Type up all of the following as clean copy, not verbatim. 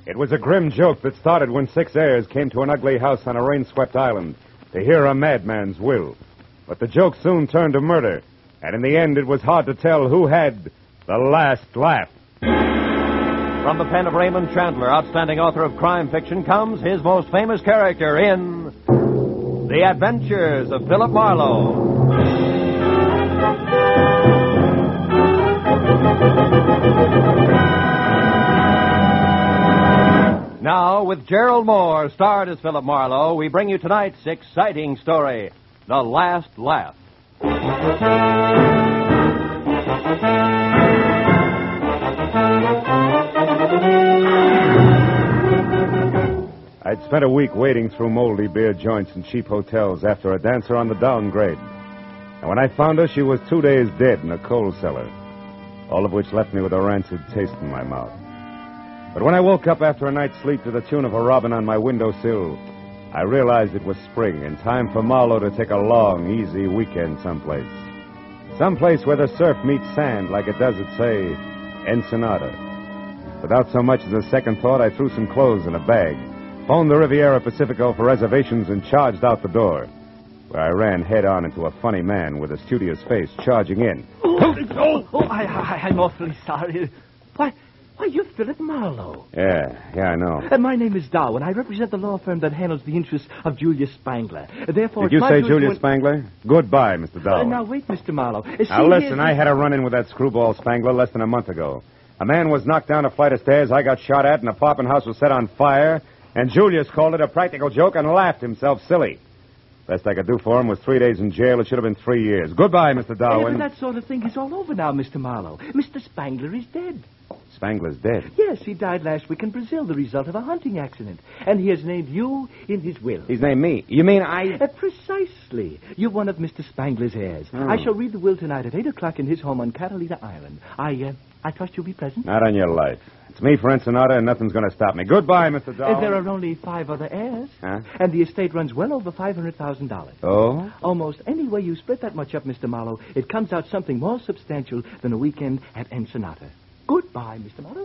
It was a grim joke that started when 6 heirs came to an ugly house on a rain-swept island to hear a madman's will. But the joke soon turned to murder, and in the end it was hard to tell who had the last laugh. From the pen of Raymond Chandler, outstanding author of crime fiction, comes his most famous character in The Adventures of Philip Marlowe. Now, with Gerald Moore, starred as Philip Marlowe, we bring you tonight's exciting story, The Last Laugh. I'd spent a week wading through moldy beer joints and cheap hotels after a dancer on the downgrade. And when I found her, she was 2 days dead in a coal cellar, all of which left me with a rancid taste in my mouth. But when I woke up after a night's sleep to the tune of a robin on my windowsill, I realized it was spring and time for Marlowe to take a long, easy weekend someplace. Someplace where the surf meets sand like it does at, say, Ensenada. Without so much as a second thought, I threw some clothes in a bag, phoned the Riviera Pacifico for reservations, and charged out the door, where I ran head-on into a funny man with a studious face charging in. I'm awfully sorry. Why, you're Philip Marlowe. Yeah, I know. My name is Darwin. I represent the law firm that handles the interests of Julius Spangler. Therefore, Did you say Julius Spangler? Goodbye, Mr. Darwin. Now, wait, Mr. Marlowe. Now, listen, I had a run-in with that screwball Spangler less than a month ago. A man was knocked down a flight of stairs, I got shot at, and a apartment house was set on fire, and Julius called it a practical joke and laughed himself silly. Best I could do for him was 3 days in jail. It should have been 3 years. Goodbye, Mr. Darwin. That sort of thing is all over now, Mr. Marlowe. Mr. Spangler is dead. Spangler's dead? Yes, he died last week in Brazil, the result of a hunting accident. And he has named you in his will. He's named me? You mean I... Precisely. You're one of Mr. Spangler's heirs. I shall read the will tonight at 8 o'clock in his home on Catalina Island. I trust you'll be present. Not on your life. It's me for Ensenada, and nothing's going to stop me. Goodbye, Mr. Darwin. There are only 5 other heirs. Huh? And the estate runs well over $500,000. Oh? Almost any way you split that much up, Mr. Marlowe, it comes out something more substantial than a weekend at Ensenada. Goodbye, Mr. Marlowe.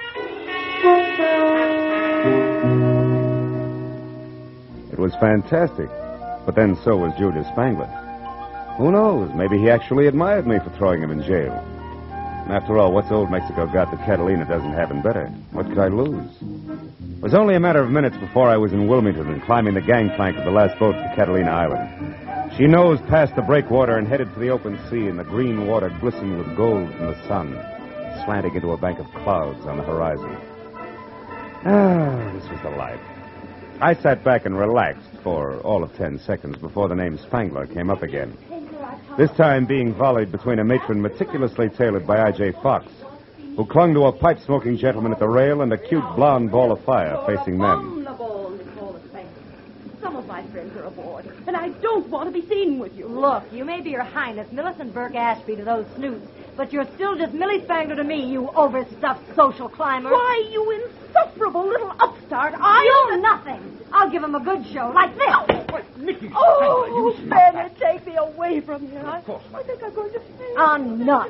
It was fantastic. But then so was Julius Spangler. Who knows? Maybe he actually admired me for throwing him in jail. After all, what's old Mexico got that Catalina doesn't have in better? What could I lose? It was only a matter of minutes before I was in Wilmington and climbing the gangplank of the last boat to Catalina Island. She nosed past the breakwater and headed for the open sea, and the green water glistened with gold from the sun, slanting into a bank of clouds on the horizon. This was the life. I sat back and relaxed for all of 10 seconds before the name Spangler came up again. This time being volleyed between a matron meticulously tailored by I.J. Fox, who clung to a pipe-smoking gentleman at the rail, and a cute blonde ball of fire facing them. Some of my friends are aboard, and I don't want to be seen with you. Look, you may be Your Highness Millicent Burke Ashby to those snoots, but you're still just Millie Spangler to me, you overstuffed social climber. Why, you insufferable little upstart. You're nothing. I'll give him a good show, like this. What, Nicky Oh, Spangler, you Bennett, take me away from here. I think I'm going to faint. On none.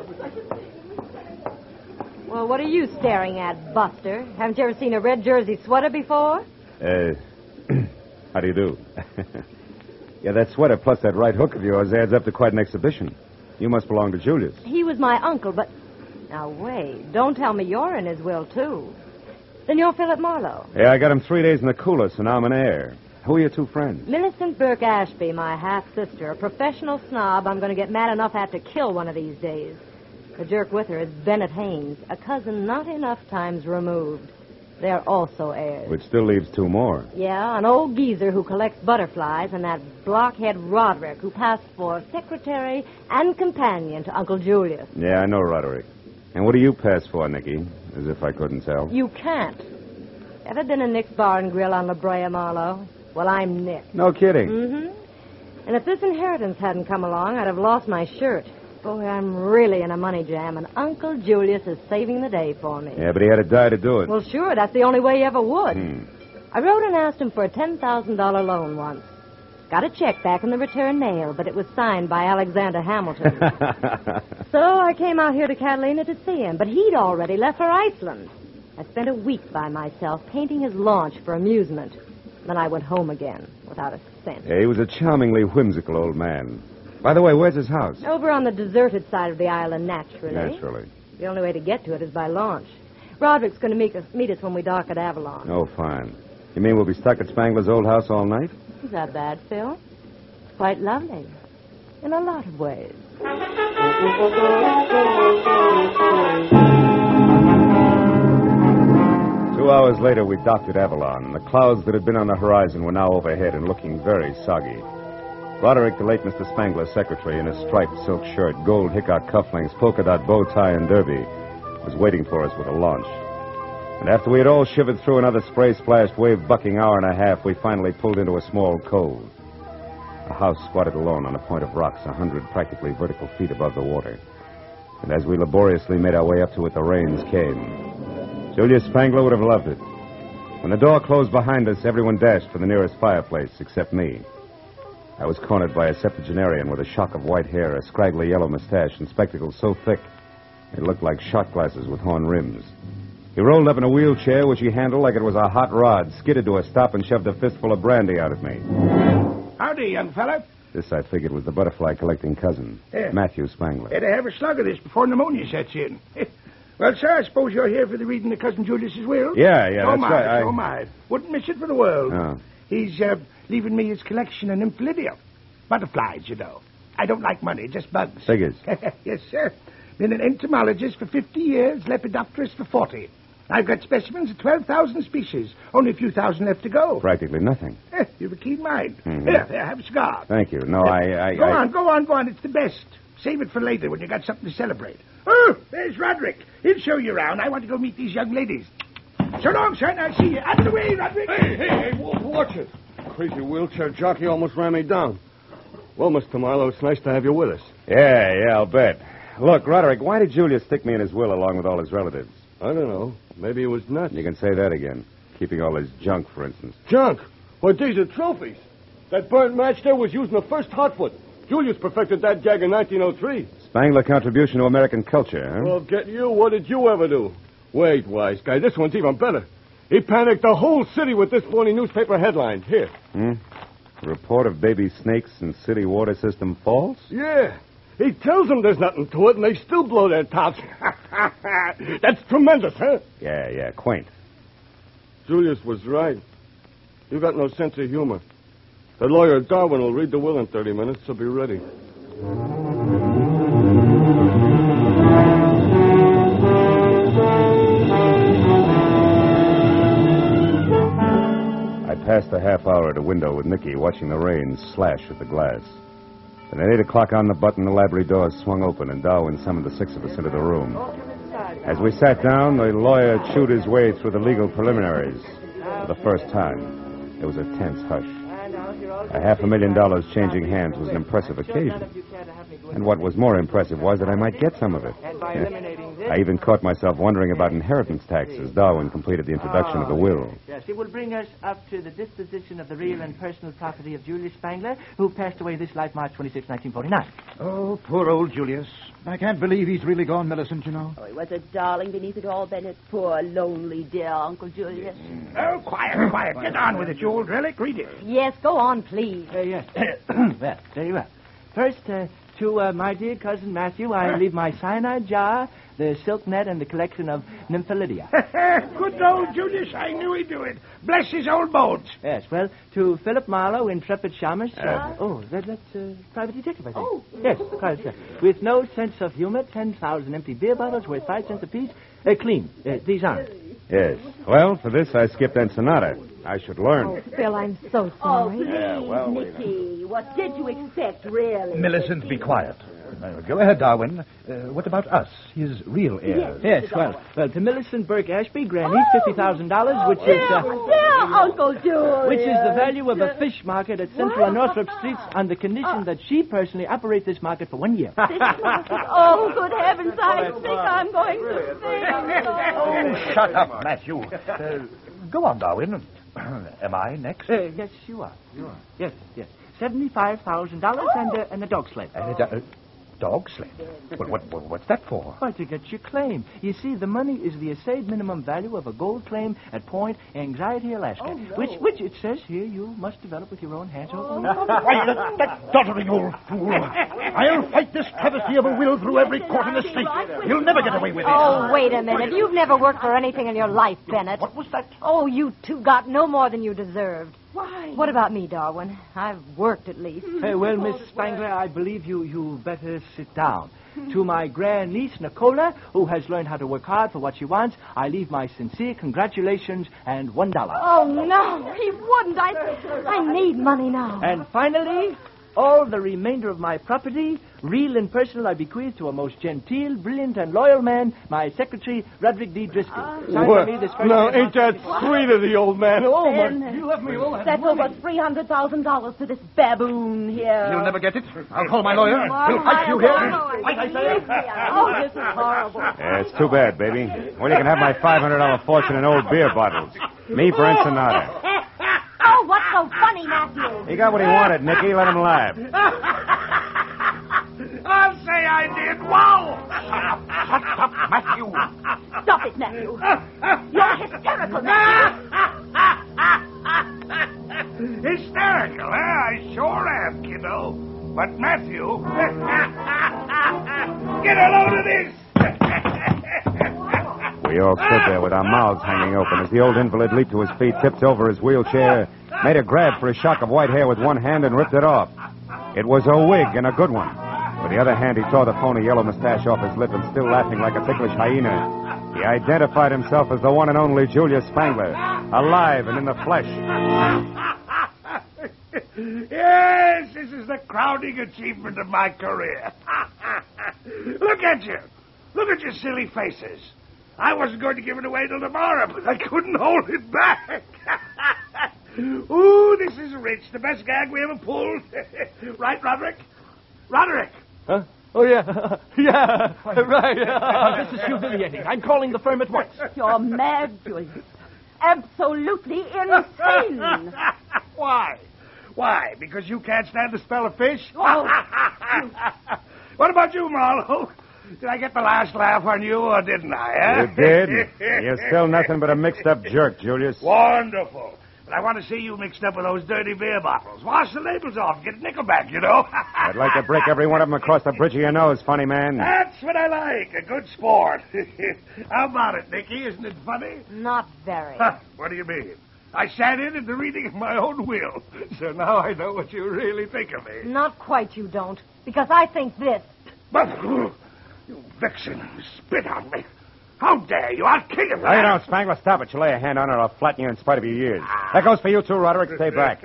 Well, what are you staring at, Buster? Haven't you ever seen a red jersey sweater before? How do you do? Yeah, that sweater plus that right hook of yours adds up to quite an exhibition. You must belong to Julius. He was my uncle, but... Now, wait. Don't tell me you're in his will, too. Then you're Philip Marlowe. Yeah, I got him 3 days in the cooler, so now I'm an heir. Who are your two friends? Millicent Burke Ashby, my half-sister, a professional snob I'm going to get mad enough at to kill one of these days. The jerk with her is Bennett Haynes, a cousin not enough times removed. They're also heirs. Which still leaves 2 more. Yeah, an old geezer who collects butterflies and that blockhead Roderick who passed for secretary and companion to Uncle Julius. Yeah, I know Roderick. And what do you pass for, Nicky? As if I couldn't tell. You can't. Ever been in Nick's Bar and Grill on La Brea, Marlowe? Well, I'm Nick. No kidding. Mm-hmm. And if this inheritance hadn't come along, I'd have lost my shirt. Boy, I'm really in a money jam, and Uncle Julius is saving the day for me. Yeah, but he had to die to do it. Well, sure, that's the only way he ever would. I wrote and asked him for a $10,000 loan once. Got a check back in the return mail, but it was signed by Alexander Hamilton. So I came out here to Catalina to see him, but he'd already left for Iceland. I spent a week by myself painting his launch for amusement. Then I went home again without a cent. Yeah, he was a charmingly whimsical old man. By the way, where's his house? Over on the deserted side of the island, naturally. Naturally. The only way to get to it is by launch. Roderick's going to meet us when we dock at Avalon. Oh, fine. You mean we'll be stuck at Spangler's old house all night? Is that bad, Phil? It's quite lovely. In a lot of ways. 2 hours later, we docked at Avalon, and the clouds that had been on the horizon were now overhead and looking very soggy. Roderick, the late Mr. Spangler's secretary, in a striped silk shirt, gold hickok cufflinks, polka dot bow tie, and derby, was waiting for us with a launch. And after we had all shivered through another spray-splashed, wave-bucking hour and a half, we finally pulled into a small cove. A house squatted alone on a point of rocks 100 practically vertical feet above the water. And as we laboriously made our way up to it, the rains came. Julius Spangler would have loved it. When the door closed behind us, everyone dashed for the nearest fireplace, except me. I was cornered by a septuagenarian with a shock of white hair, a scraggly yellow mustache, and spectacles so thick it looked like shot glasses with horn rims. He rolled up in a wheelchair, which he handled like it was a hot rod, skidded to a stop, and shoved a fistful of brandy out at me. Howdy, young fella. This, I figured, was the butterfly-collecting cousin, Matthew Spangler. Better have a slug of this before pneumonia sets in. Well, sir, I suppose you're here for the reading of Cousin Julius's will? Yeah, so that's right. So am I. Wouldn't miss it for the world. Oh. He's leaving me his collection of nymphalidia. Butterflies, you know. I don't like money, just bugs. Figures. Yes, sir. Been an entomologist for 50 years, lepidopterist for 40. I've got specimens of 12,000 species. Only a few thousand left to go. Practically nothing. You've a keen mind. Mm-hmm. Here, have a cigar. Thank you. No, Go on. It's the best. Save it for later when you got something to celebrate. Oh, there's Roderick. He'll show you around. I want to go meet these young ladies. So long, son. I'll see you. Out of the way, Roderick. Hey, watch it. Crazy wheelchair jockey almost ran me down. Well, Mr. Marlowe, it's nice to have you with us. Yeah, I'll bet. Look, Roderick, why did Julius stick me in his will along with all his relatives? I don't know. Maybe he was nuts. You can say that again. Keeping all his junk, for instance. Junk? Well, these are trophies. That burnt match there was used in the first Hotfoot. Julius perfected that gag in 1903. Spangler contribution to American culture, huh? Well, get you. What did you ever do? Wait, wise guy. This one's even better. He panicked the whole city with this phony newspaper headline. Here. Report of baby snakes in city water system false? Yeah. He tells them there's nothing to it, and they still blow their tops. That's tremendous, huh? Yeah, quaint. Julius was right. You got no sense of humor. The lawyer Darwin will read the will in 30 minutes, so be ready. I passed a half hour at a window with Nicky, watching the rain slash at the glass. Then at 8 o'clock on the button, the library doors swung open, and Darwin summoned the six of us into the room. As we sat down, the lawyer chewed his way through the legal preliminaries. For the first time, there was a tense hush. $500,000 changing hands was an impressive occasion. And what was more impressive was that I might get some of it. I even caught myself wondering about inheritance tax as Darwin completed the introduction of the will. Yes, it will bring us up to the disposition of the real and personal property of Julius Spangler, who passed away this life March 26, 1949. Oh, poor old Julius. I can't believe he's really gone, Millicent, you know. Oh, he was a darling beneath it all, Bennett. Poor, lonely, dear Uncle Julius. Oh, quiet. Get on with it, you old relic. Read it. Yes, go on, please. Yes. Well, there you are. First, to my dear cousin Matthew, I leave my cyanide jar, the silk net, and the collection of nymphalidia. Good old Julius. I knew he'd do it. Bless his old bones. Yes, well, to Philip Marlowe, intrepid shamus. That's private detective, I think. Oh. Yes, private. With no sense of humor, 10,000 empty beer bottles worth 5 cents apiece. Clean. These aren't. Yes. Well, for this, I skipped Ensenada. I should learn. Oh, Phil, I'm so Oh, sorry. please, Nicky. What did you expect, really? Millicent, be quiet. Go ahead, Darwin. What about us, his real heirs? Yes, well, to Millicent Burke Ashby, granted $50,000, which is... Dear Uncle Julius. Which is the value of a fish market at Central and Northrop Streets on the condition that she personally operates this market for 1 year. Oh, good heavens, I think I'm going to faint. Oh, shut up, Matthew. Go on, Darwin. Am I next? Yes, you are. Yes. $75,000 and a dog sled. dog sled? What's that for? Why, to get your claim. You see, the money is the assayed minimum value of a gold claim at Point Anxiety, Alaska. Oh, no. Which it says here you must develop with your own hands. Why, that doddering old fool. I'll fight this travesty of a will through every court in the state. You'll never get away with it. Oh, wait a minute. You've never worked for anything in your life, Bennett. What was that? Oh, you two got no more than you deserved. Why? What about me, Darwin? I've worked at least. Hey, well, Miss Spangler, I believe you better sit down. To my grandniece, Nicola, who has learned how to work hard for what she wants, I leave my sincere congratulations and $1. Oh, no, he wouldn't. I need money now. And finally, all the remainder of my property, real and personal, I bequeath to a most genteel, brilliant, and loyal man, my secretary, Roderick D. Driscoll. Signed by me this first Now, day of ain't that sweet of the old man? Oh, my. You left me all that. That's over $300,000 to this baboon here. You'll never get it. I'll call my lawyer. He'll fight you here. Fight, I say. Oh, this is horrible. Yeah, it's too bad, baby. Well, you can have my $500 fortune in old beer bottles. Me for Ensenada. Oh, what's so funny, Matthew? He got what he wanted, Nicky. Let him laugh. I'll say I did. Wow! Shut up, Matthew. Stop it, Matthew. You're hysterical, Matthew. Hysterical, huh? I sure am, kiddo. But Matthew, get a load of this. We all stood there with our mouths hanging open as the old invalid leaped to his feet, tipped over his wheelchair, made a grab for a shock of white hair with one hand, and ripped it off. It was a wig, and a good one. With the other hand, he tore the phony yellow mustache off his lip and, still laughing like a ticklish hyena, he identified himself as the one and only Julius Spangler, alive and in the flesh. Yes, this is the crowning achievement of my career. Look at you. Look at your silly faces. I wasn't going to give it away till tomorrow, but I couldn't hold it back. Ooh, this is rich. The best gag we ever pulled. Right, Roderick? Roderick! Huh? Oh, yeah. Yeah, right. This is humiliating. I'm calling the firm at once. You're mad, Julius. Absolutely insane. Why? Why? Because you can't stand the smell of fish? Oh. What about you, Marlowe? Did I get the last laugh on you, or didn't I, eh? You did. You're still nothing but a mixed-up jerk, Julius. Wonderful. But I want to see you mixed up with those dirty beer bottles. Wash the labels off. Get nickelback, you know. I'd like to break every one of them across the bridge of your nose, funny man. That's what I like. A good sport. How about it, Nicky? Isn't it funny? Not very. What do you mean? I sat in at the reading of my own will. So now I know what you really think of me. Not quite, you don't. Because I think this. But, you vixen, spit on me. How dare you? I'll kill you. No, you don't, Spangler. Stop it. You lay a hand on her, I'll flatten you in spite of your years. That goes for you, too, Roderick. Stay back.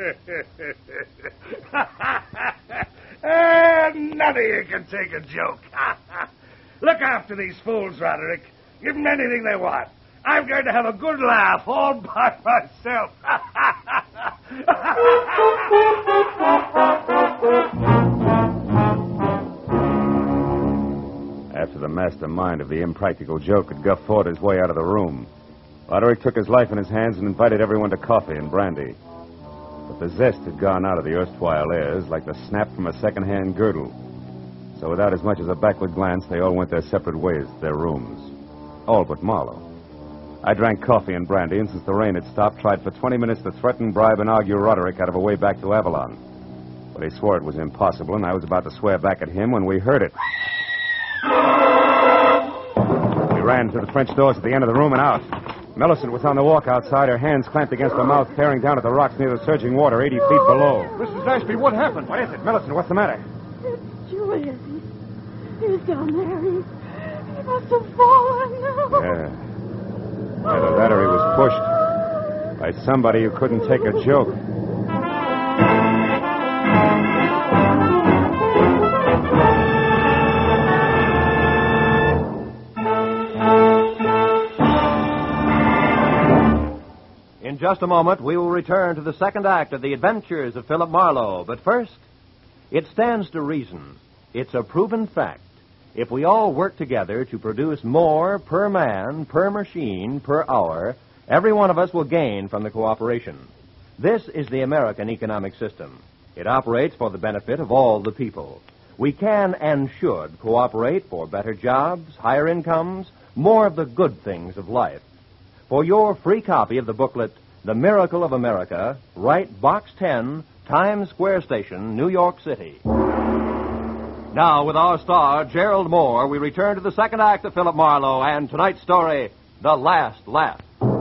None of you can take a joke. Look after these fools, Roderick. Give them anything they want. I'm going to have a good laugh all by myself. After the mastermind of the impractical joke had guffawed his way out of the room, Roderick took his life in his hands and invited everyone to coffee and brandy. But the zest had gone out of the erstwhile airs like the snap from a second-hand girdle. So without as much as a backward glance, they all went their separate ways to their rooms. All but Marlowe. I drank coffee and brandy, and since the rain had stopped, tried for 20 minutes to threaten, bribe, and argue Roderick out of a way back to Avalon. But he swore it was impossible, and I was about to swear back at him when we heard it. We ran to the French doors at the end of the room and out. Millicent was on the walk outside, her hands clamped against her mouth, staring down at the rocks near the surging water 80 feet below. Mrs. Ashby, what happened? What is it, Millicent? What's the matter? It's Julius. He's down there. He must have fallen. Yeah. Either that or he was pushed by somebody who couldn't take a joke. In just a moment, we will return to the second act of The Adventures of Philip Marlowe. But first, it stands to reason. It's a proven fact. If we all work together to produce more per man, per machine, per hour, every one of us will gain from the cooperation. This is the American economic system. It operates for the benefit of all the people. We can and should cooperate for better jobs, higher incomes, more of the good things of life. For your free copy of the booklet, The Miracle of America, write Box 10, Times Square Station, New York City. Now, with our star, Gerald Moore, we return to the second act of Philip Marlowe and tonight's story, The Last Laugh.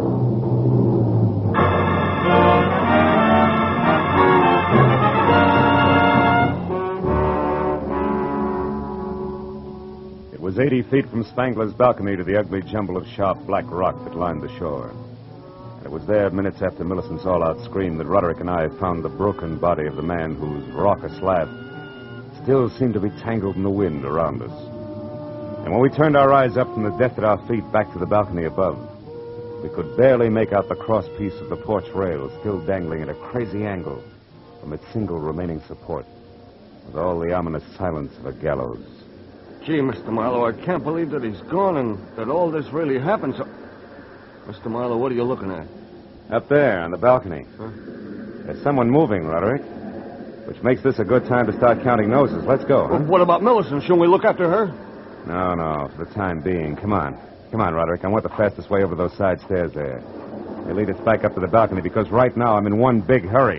It was 80 feet from Spangler's balcony to the ugly jumble of sharp black rock that lined the shore. And it was there, minutes after Millicent's all-out scream, that Roderick and I found the broken body of the man whose raucous laugh still seemed to be tangled in the wind around us. And when we turned our eyes up from the death at our feet back to the balcony above, we could barely make out the crosspiece of the porch rail still dangling at a crazy angle from its single remaining support, with all the ominous silence of a gallows. Gee, Mr. Marlowe, I can't believe that he's gone and that all this really happened. So, Mr. Marlowe, what are you looking at? Up there on the balcony. Huh? There's someone moving, Roderick, which makes this a good time to start counting noses. Let's go. Well, what about Millicent? Shouldn't we look after her? No, for the time being. Come on, Roderick. I want the fastest way over those side stairs there. They lead us back up to the balcony because right now I'm in one big hurry.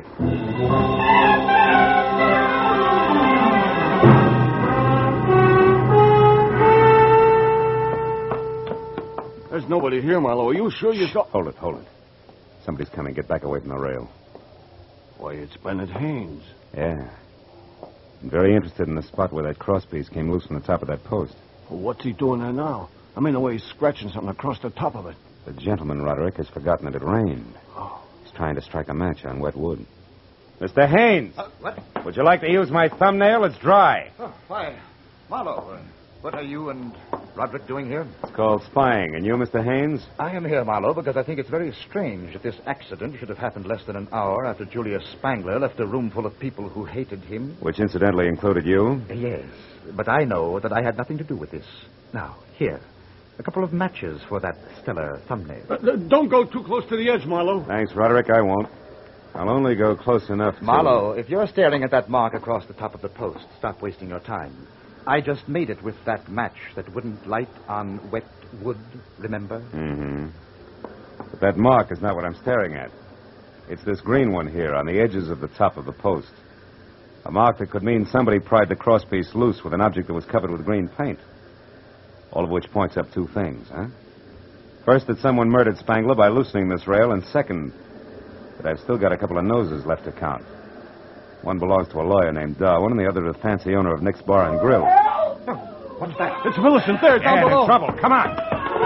There's nobody here, Marlowe. Are you sure you saw... Hold it. Somebody's coming. Get back away from the rail. Why, it's Bennett Haynes. Yeah. I'm very interested in the spot where that crosspiece came loose from the top of that post. Well, what's he doing there now? I mean, the way he's scratching something across the top of it. The gentleman, Roderick, has forgotten that it rained. Oh. He's trying to strike a match on wet wood. Mr. Haynes! What? Would you like to use my thumbnail? It's dry. Oh, why, Marlowe, what are you and Roderick doing here? It's called spying. And you, Mr. Haynes? I am here, Marlowe, because I think it's very strange that this accident should have happened less than an hour after Julius Spangler left a room full of people who hated him. Which incidentally included you? Yes, but I know that I had nothing to do with this. Now, here, a couple of matches for that stellar thumbnail. Don't go too close to the edge, Marlowe. Thanks, Roderick. I won't. I'll only go close enough to... Marlowe, if you're staring at that mark across the top of the post, stop wasting your time. I just made it with that match that wouldn't light on wet wood, remember? Mm-hmm. But that mark is not what I'm staring at. It's this green one here on the edges of the top of the post. A mark that could mean somebody pried the crosspiece loose with an object that was covered with green paint. All of which points up two things, huh? First, that someone murdered Spangler by loosening this rail, and second, that I've still got a couple of noses left to count. One belongs to a lawyer named Darwin, and the other to the fancy owner of Nick's Bar and Grill. What's that? It's Millicent there, down below. In trouble. Come on.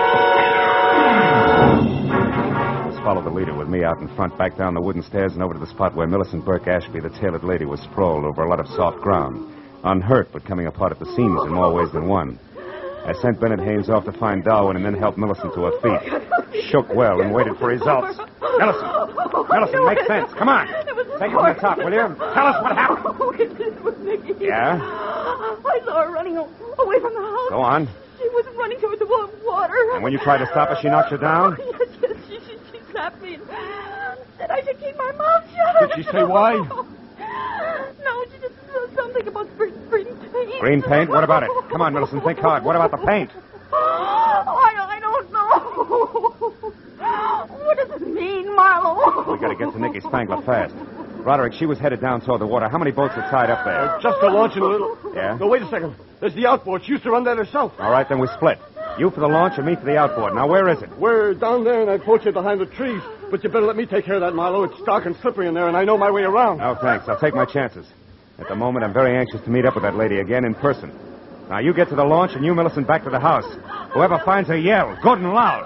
Let's follow the leader with me out in front, back down the wooden stairs and over to the spot where Millicent Burke Ashby, the tailored lady, was sprawled over a lot of soft ground. Unhurt, but coming apart at the seams in more ways than one. I sent Bennett Haynes off to find Darwin and then helped Millicent to her feet. Shook well and waited for results. Millicent, make sense. Come on. Take it from the top, will you? Tell us what happened. Oh, it was Nicky. Yeah? I saw her running away from the house. Go on. She was running toward the water. And when you tried to stop her, she knocked you down? Oh, yes. She slapped me and said I should keep my mouth shut. Did she say why? No, she just said something about green paint. Green paint? What about it? Come on, Millicent, think hard. What about the paint? I don't know. What does it mean, Marlowe? We gotta get to Nicky Spangler fast. Roderick, she was headed down toward the water. How many boats are tied up there? Just a launch and a little... Yeah? No, wait a second. There's the outboard. She used to run that herself. All right, then we split. You for the launch and me for the outboard. Now, where is it? We're down there, and I poached it behind the trees. But you better let me take care of that, Marlowe. It's dark and slippery in there, and I know my way around. No, thanks. I'll take my chances. At the moment, I'm very anxious to meet up with that lady again in person. Now, you get to the launch, and you, Millicent, back to the house. Whoever finds her, yell, good and loud.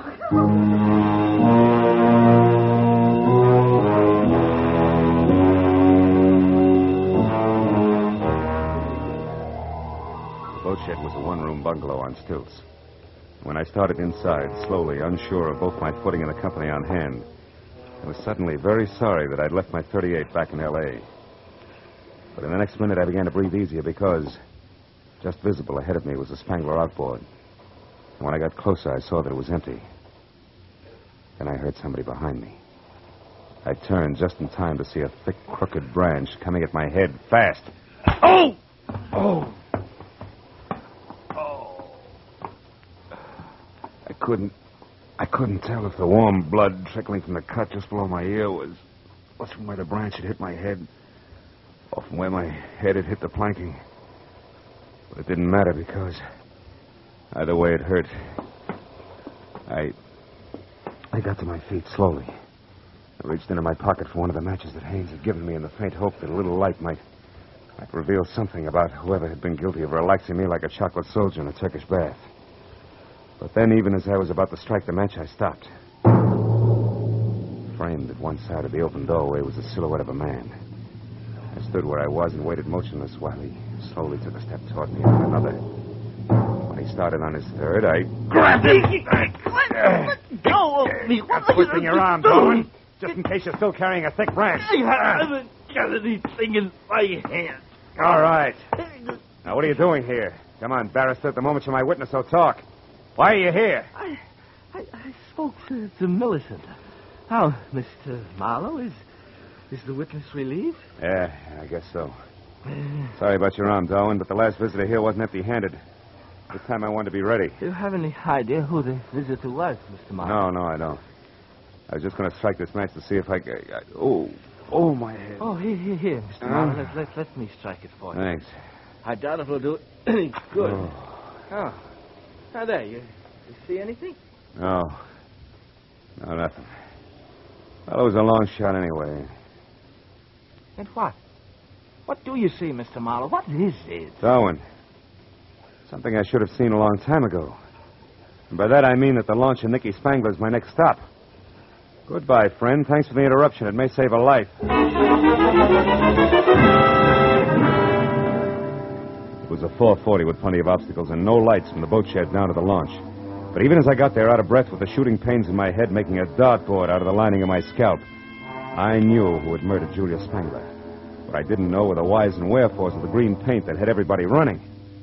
The boat shed was a one-room bungalow on stilts. When I started inside, slowly, unsure of both my footing and the company on hand, I was suddenly very sorry that I'd left my .38 back in L.A. But in the next minute, I began to breathe easier because just visible ahead of me was the Spangler outboard. And when I got closer, I saw that it was empty. Then I heard somebody behind me. I turned just in time to see a thick, crooked branch coming at my head fast. Oh! couldn't tell if the warm blood trickling from the cut just below my ear was from where the branch had hit my head or from where my head had hit the planking. But it didn't matter because either way it hurt. I got to my feet slowly. I reached into my pocket for one of the matches that Haynes had given me in the faint hope that a little light might reveal something about whoever had been guilty of relaxing me like a chocolate soldier in a Turkish bath. But then, even as I was about to strike the match, I stopped. Framed at one side of the open doorway was the silhouette of a man. I stood where I was and waited motionless while he slowly took a step toward me and then another. When he started on his third, I grabbed him. Let go of me. I'm twisting your arm, Darwin, just in case you're still carrying a thick branch. I haven't got anything in my hand. All right. Now, what are you doing here? Come on, barrister, at the moment you're my witness, so talk. Why are you here? I spoke to Millicent. How, Mr. Marlowe, is the witness relieved? Yeah, I guess so. Sorry about your arm, Darwin, but the last visitor here wasn't empty-handed. This time I wanted to be ready. Do you have any idea who the visitor was, Mr. Marlowe? No, I don't. I was just going to strike this match to see if I could... Oh, my head. Oh, here, Mr. Marlowe. Let me strike it for you. Thanks. I doubt if it'll do any good. Oh. Now, there, you see anything? No, nothing. Well, it was a long shot anyway. And what? What do you see, Mr. Marlowe? What is it? Darwin. Something I should have seen a long time ago. And by that I mean that the launch of Nicky Spangler is my next stop. Goodbye, friend. Thanks for the interruption. It may save a life. It was a 440 with plenty of obstacles and no lights from the boat shed down to the launch. But even as I got there, out of breath with the shooting pains in my head making a dartboard out of the lining of my scalp, I knew who had murdered Julia Spangler. What I didn't know were the whys and wherefores of the green paint that had everybody running.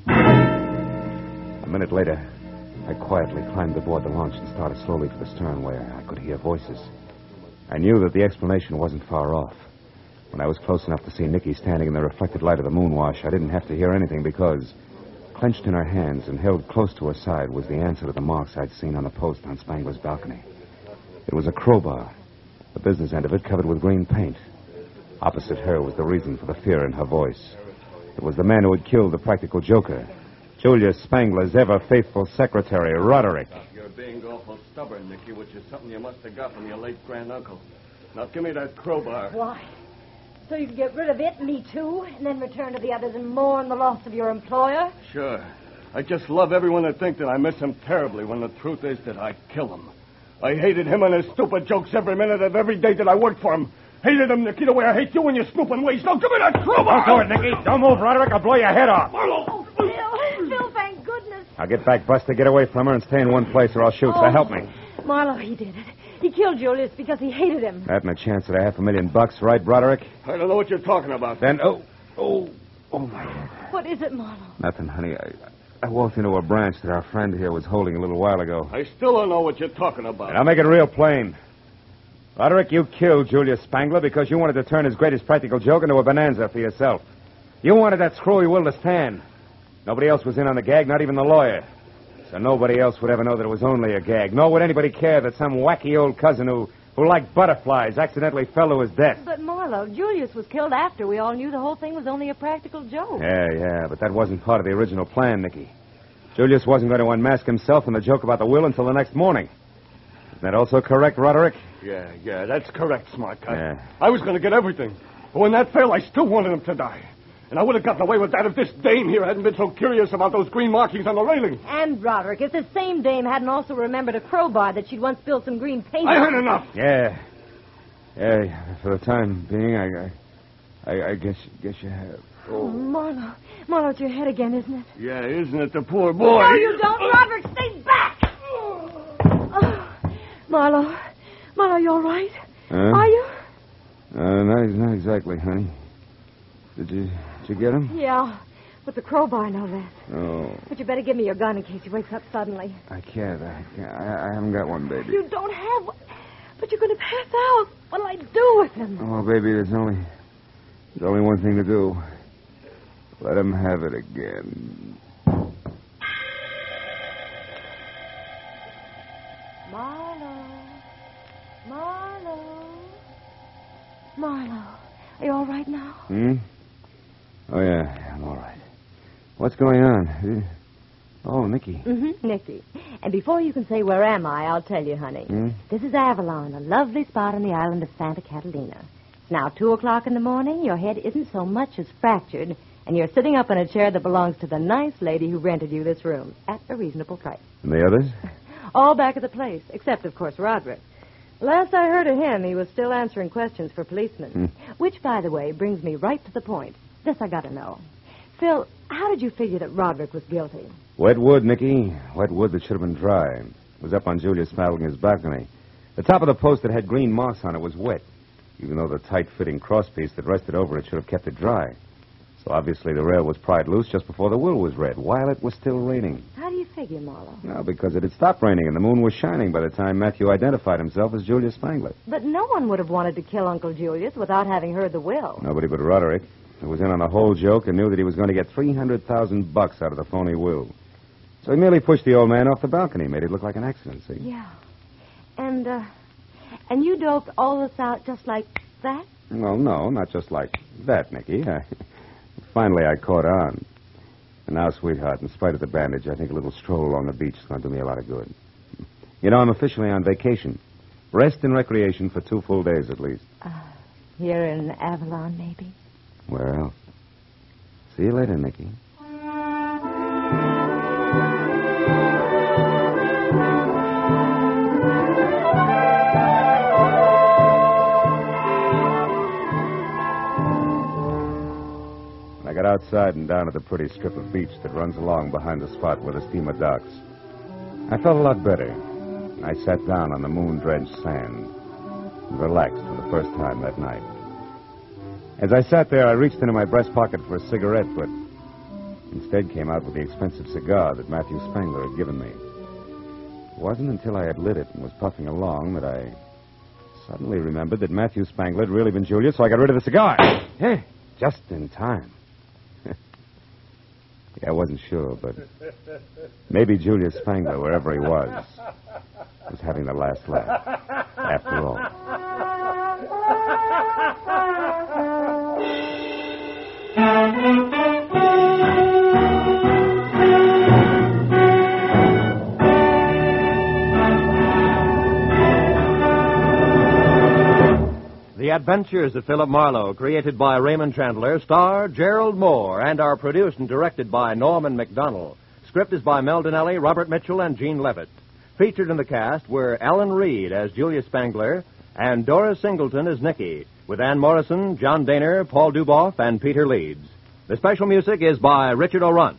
A minute later, I quietly climbed aboard the launch and started slowly for the stern where I could hear voices. I knew that the explanation wasn't far off. When I was close enough to see Nicky standing in the reflected light of the moon wash, I didn't have to hear anything because, clenched in her hands and held close to her side, was the answer to the marks I'd seen on the post on Spangler's balcony. It was a crowbar, the business end of it covered with green paint. Opposite her was the reason for the fear in her voice. It was the man who had killed the practical joker, Julius Spangler's ever-faithful secretary, Roderick. You're being awful stubborn, Nicky, which is something you must have got from your late granduncle. Now, give me that crowbar. Why? So you can get rid of it, me too, and then return to the others and mourn the loss of your employer? Sure. I just love everyone to think that I miss him terribly when the truth is that I kill him. I hated him and his stupid jokes every minute of every day that I worked for him. Hated him, Nicky, the way I hate you and your snooping ways. Now, give me that crowbar! Don't do it, Nicky. Don't move, Roderick. I'll blow your head off. Oh, Phil, thank goodness. I'll get back, Buster, get away from her, and stay in one place or I'll shoot. So help me. Marlowe, he did it. He killed Julius because he hated him. That and a chance at $500,000, right, Broderick? I don't know what you're talking about. Then, oh, my head. What is it, Marlowe? Nothing, honey. I walked into a branch that our friend here was holding a little while ago. I still don't know what you're talking about. And I'll make it real plain. Roderick, you killed Julius Spangler because you wanted to turn his greatest practical joke into a bonanza for yourself. You wanted that screwy will to stand. Nobody else was in on the gag, not even the lawyer. So nobody else would ever know that it was only a gag. Nor would anybody care that some wacky old cousin who liked butterflies accidentally fell to his death. But, Marlowe, Julius was killed after we all knew the whole thing was only a practical joke. Yeah, but that wasn't part of the original plan, Nicky. Julius wasn't going to unmask himself in the joke about the will until the next morning. Isn't that also correct, Roderick? Yeah, that's correct, smart guy. Yeah. I was going to get everything. But when that failed, I still wanted him to die. And I would have gotten away with that if this dame here hadn't been so curious about those green markings on the railing. And, Roderick, if this same dame hadn't also remembered a crowbar that she'd once spilled some green paint I on. heard enough. Yeah, for the time being, I guess you have. Oh, Marlowe, it's your head again, isn't it? Yeah, isn't it, the poor boy? No, you don't, Roderick. Stay back. Marlowe, you all right? Are you? Not exactly, honey. Did you get him? Yeah, with the crowbar and all that. Oh. But you better give me your gun in case he wakes up suddenly. I can't. I haven't got one, baby. You don't have one? But you're going to pass out. What'll I do with him? Oh, baby, there's only one thing to do. Let him have it again. Marlowe, are you all right now? Oh, yeah, I'm all right. What's going on? Oh, Nicky. Mm-hmm, Nicky. And before you can say, where am I, I'll tell you, honey. This is Avalon, a lovely spot on the island of Santa Catalina. It's now 2 o'clock in the morning. Your head isn't so much as fractured, and you're sitting up in a chair that belongs to the nice lady who rented you this room at a reasonable price. And the others? All back at the place, except, of course, Roderick. Last I heard of him, he was still answering questions for policemen. Which, by the way, brings me right to the point. This I gotta know. Phil, how did you figure that Roderick was guilty? Wet wood, Nicky. Wet wood that should have been dry. It was up on Julius Spangling's balcony. The top of the post that had green moss on it was wet, even though the tight-fitting crosspiece that rested over it should have kept it dry. So obviously the rail was pried loose just before the wool was read, while it was still raining. How do you figure, Marlowe? No, because it had stopped raining and the moon was shining by the time Matthew identified himself as Julius Spangler. But no one would have wanted to kill Uncle Julius without having heard the will. Nobody but Roderick, who was in on the whole joke and knew that he was going to get $300,000 out of the phony will. So he merely pushed the old man off the balcony, made it look like an accident, see? Yeah. And you doped all this out just like that? Well, no, not just like that, Nicky. Finally, I caught on. And now, sweetheart, in spite of the bandage, I think a little stroll along the beach is going to do me a lot of good. You know, I'm officially on vacation. Rest and recreation for 2 full days at least. Here in Avalon, maybe? Where else? See you later, Nicky. I got outside and down to the pretty strip of beach that runs along behind the spot where the steamer docks. I felt a lot better. I sat down on the moon-drenched sand and relaxed for the first time that night. As I sat there, I reached into my breast pocket for a cigarette, but instead came out with the expensive cigar that Matthew Spangler had given me. It wasn't until I had lit it and was puffing along that I suddenly remembered that Matthew Spangler had really been Julius, so I got rid of the cigar. Hey, just in time. Yeah, I wasn't sure, but maybe Julius Spangler, wherever he was having the last laugh, after all. The Adventures of Philip Marlowe, created by Raymond Chandler, star Gerald Moore, and are produced and directed by Norman MacDonald. Script is by Mel Donnelly, Robert Mitchell, and Gene Levitt. Featured in the cast were Alan Reed as Julius Spangler and Doris Singleton as Nicky, with Ann Morrison, John Daner, Paul Duboff, and Peter Leeds. The special music is by Richard O'Runt.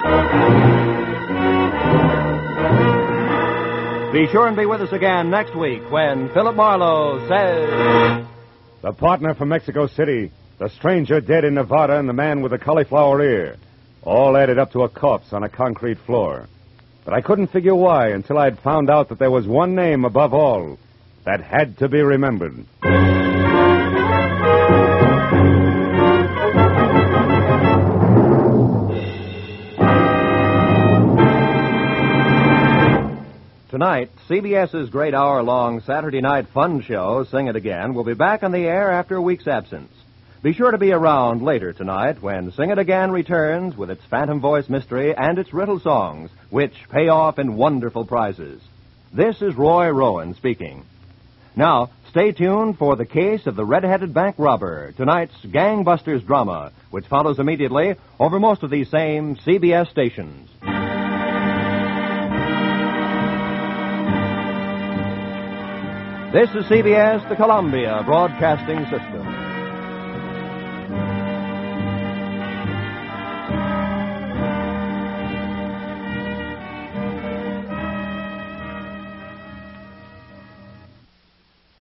Be sure and be with us again next week when Philip Marlowe says... The partner from Mexico City, the stranger dead in Nevada, and the man with the cauliflower ear. All added up to a corpse on a concrete floor. But I couldn't figure why until I'd found out that there was one name above all that had to be remembered. Tonight, CBS's great hour-long Saturday night fun show, Sing It Again, will be back on the air after a week's absence. Be sure to be around later tonight when Sing It Again returns with its phantom voice mystery and its riddle songs, which pay off in wonderful prizes. This is Roy Rowan speaking. Now, stay tuned for The Case of the Red-Headed Bank Robber, tonight's Gangbusters drama, which follows immediately over most of these same CBS stations. This is CBS, the Columbia Broadcasting System.